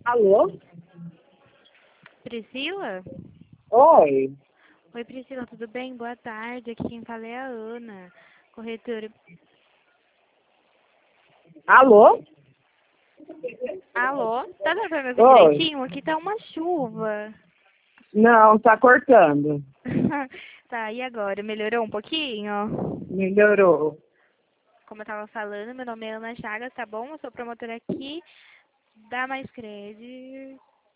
Alô? Priscila? Oi. Oi, Priscila, tudo bem? Boa tarde. Aqui quem fala é a Ana, corretora. Alô? Alô? Tá dando pra me ouvir Oi. direitinho? Aqui tá uma chuva. Não, tá cortando. Tá, e agora? Melhorou um pouquinho? Melhorou. Como eu tava falando, meu nome é Ana Chagas, tá bom? Eu sou promotora aqui da Mais Cred.